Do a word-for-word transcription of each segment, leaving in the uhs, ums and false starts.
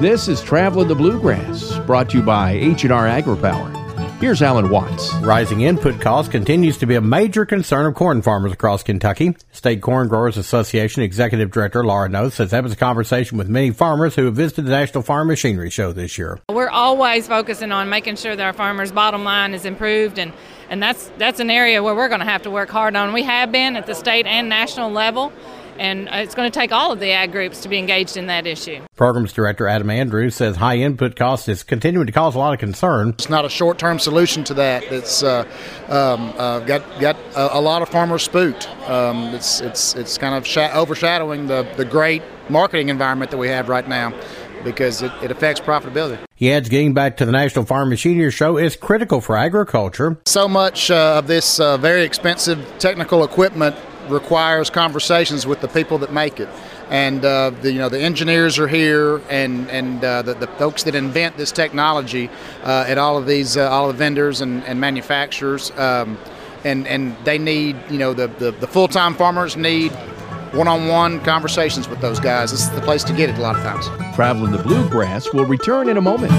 This is Traveling the Bluegrass, brought to you by H and R AgriPower. Here's Alan Watts. Rising input costs continues to be a major concern of corn farmers across Kentucky. State Corn Growers Association Executive Director Laura Noth says that was a conversation with many farmers who have visited the National Farm Machinery Show this year. We're always focusing on making sure that our farmers' bottom line is improved, and, and that's that's an area where we're going to have to work hard on. We have been at the state and national level, and it's going to take all of the ag groups to be engaged in that issue. Programs Director Adam Andrews says high input costs is continuing to cause a lot of concern. It's not a short-term solution to that. It's uh, um, uh, got got a, a lot of farmers spooked. Um, it's it's it's kind of sh- overshadowing the, the great marketing environment that we have right now, because it, it affects profitability. He adds getting back to the National Farm Machinery Show is critical for agriculture. So much uh, of this uh, very expensive technical equipment requires conversations with the people that make it, and uh, the, you know the engineers are here, and and uh, the, the folks that invent this technology uh, at all of these uh, all of the vendors and, and manufacturers, um, and and they need you know the, the, the full-time farmers need one-on-one conversations with those guys. This is the place to get it a lot of times. Traveling the Bluegrass will return in a moment.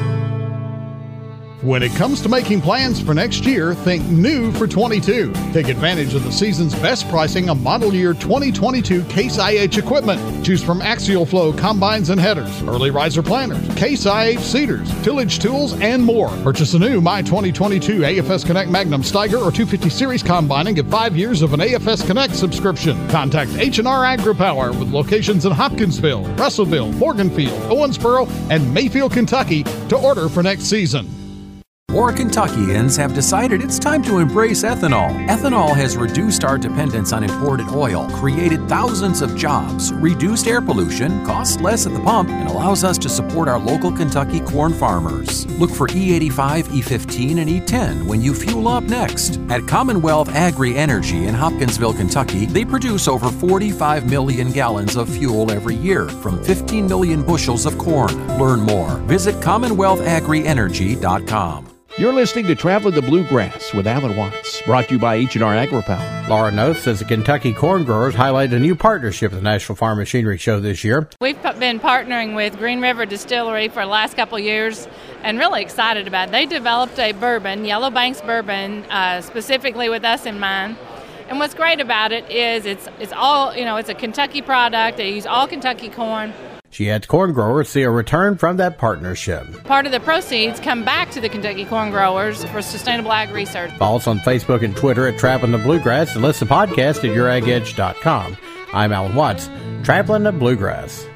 When it comes to making plans for next year, think new for twenty-two. Take advantage of the season's best pricing on model year twenty twenty-two Case I H equipment. Choose from Axial Flow combines and headers, early riser planters, Case I H seeders, tillage tools, and more. Purchase a new My twenty twenty-two A F S Connect Magnum Steiger or two fifty Series combine and get five years of an A F S Connect subscription. Contact H and R AgriPower with locations in Hopkinsville, Russellville, Morganfield, Owensboro, and Mayfield, Kentucky to order for next season. More Kentuckians have decided it's time to embrace ethanol. Ethanol has reduced our dependence on imported oil, created thousands of jobs, reduced air pollution, costs less at the pump, and allows us to support our local Kentucky corn farmers. Look for E eighty-five, E fifteen, and E ten when you fuel up next. At Commonwealth Agri Energy in Hopkinsville, Kentucky, they produce over forty-five million gallons of fuel every year from fifteen million bushels of corn. Learn more. Visit commonwealth agri energy dot com. You're listening to Traveling the Bluegrass with Alan Watts, brought to you by H and R AgriPower. Laura Noth says the Kentucky corn growers highlighted a new partnership at the National Farm Machinery Show this year. We've been partnering with Green River Distillery for the last couple of years, and really excited about it. They developed a bourbon, Yellow Banks bourbon, uh, specifically with us in mind. And what's great about it is it's it's all, you know, it's a Kentucky product. They use all Kentucky corn. She adds corn growers see a return from that partnership. Part of the proceeds come back to the Kentucky corn growers for sustainable ag research. Follow us on Facebook and Twitter at Traveling the Bluegrass and listen to the podcast at your ag edge dot com. I'm Alan Watts, Traveling the Bluegrass.